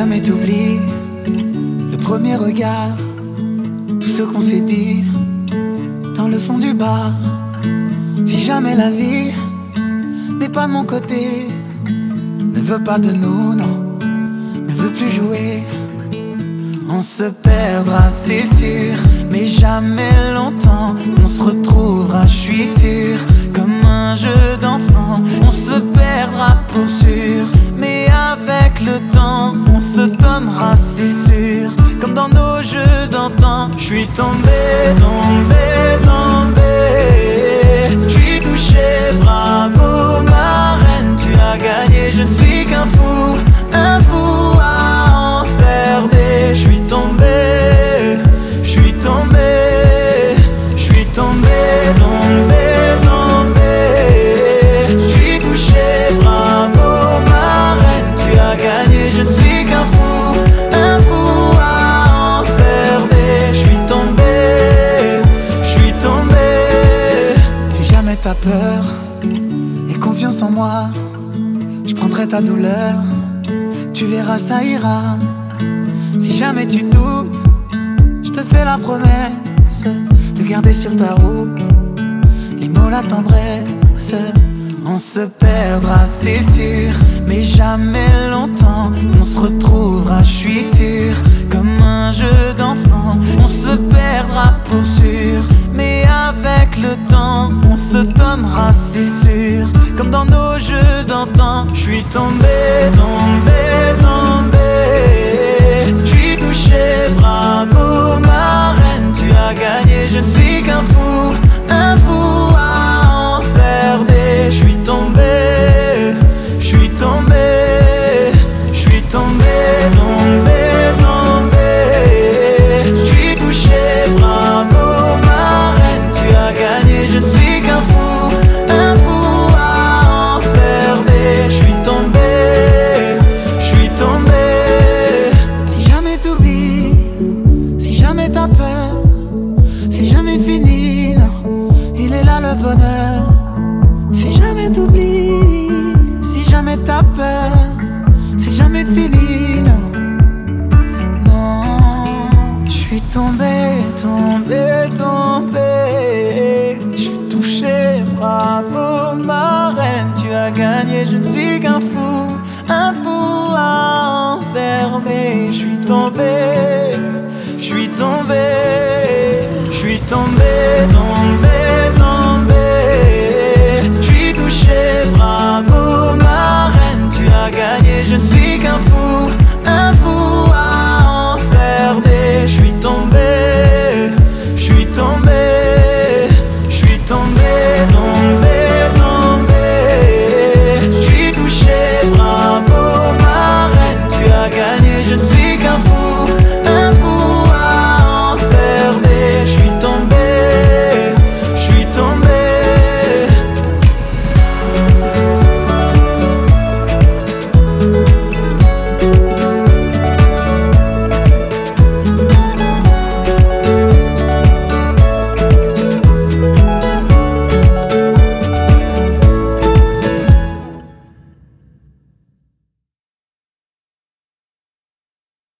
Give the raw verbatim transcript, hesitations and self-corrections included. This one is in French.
jamais t'oublie le premier regard, tout ce qu'on s'est dit dans le fond du bar. Si jamais la vie n'est pas de mon côté, ne veut pas de nous, non, ne veut plus jouer, on se perdra, c'est sûr, mais jamais longtemps. On se retrouvera, je suis sûr, comme un jeu d'enfant. On se perdra pour sûr, mais avec le temps, on se donnera, c'est sûr, comme dans nos jeux d'antan. Je suis tombé, tombé, tombé. Je suis touché, bravo ma reine, tu as gagné. Je ne suis qu'un fou, un fou à enfermer. Je suis tombé, je suis tombé, je suis tombé, tombé, tombé. Je suis touché, bravo ma reine, tu as gagné. Je ne suis qu'un fou, un fou à enfermer. Je suis tombé, je suis tombé. Si jamais t'as peur et confiance en moi, je prendrai ta douleur, tu verras ça ira. Si jamais tu doutes, je te fais la promesse de garder sur ta route les mots, la tendresse. On se perdra, c'est sûr, mais jamais longtemps. On se retrouvera, je suis sûr, comme un jeu d'enfant. On se perdra pour sûr, mais avec le temps, on se donnera, c'est sûr, comme dans nos jeux d'antan. Je suis tombé, tombé, tombé. Je suis touché, bravo ma reine, tu as gagné. Je ne suis qu'un fou, un fou à enfermer. Je suis tombé, je suis tombé, je suis tombé, tombé, tombé. Je suis touché, bravo ma reine, tu as gagné. Je ne suis qu'un fou, un fou à enfermer. Je suis tombé, je suis tombé. Si jamais t'oublies, si jamais t'as peur, si jamais fini, non, il est là le bonheur. Si jamais t'oublies, si jamais t'as peur, si jamais fini, non, non. Je suis tombé, tombé, tombé. Je suis touché, bravo ma reine, tu as gagné. Je ne suis qu'un fou, un fou à enfermer. Je suis tombé, je suis tombé, je suis tombé,